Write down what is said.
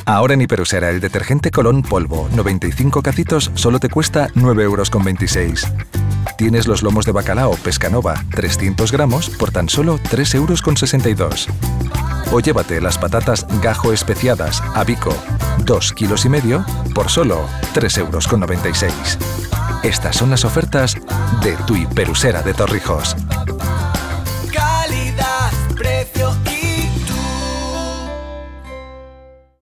Ahora en Hiperusera el detergente Colón polvo, 95 cacitos, solo te cuesta 9,26 €. Tienes los lomos de bacalao Pescanova, 300 gramos, por tan solo 3,62 €. O llévate las patatas Gajo especiadas Abico, 2,5 kilos, por solo 3,96 €. Estas son las ofertas de tu Hiperusera de Torrijos. Calidad, precio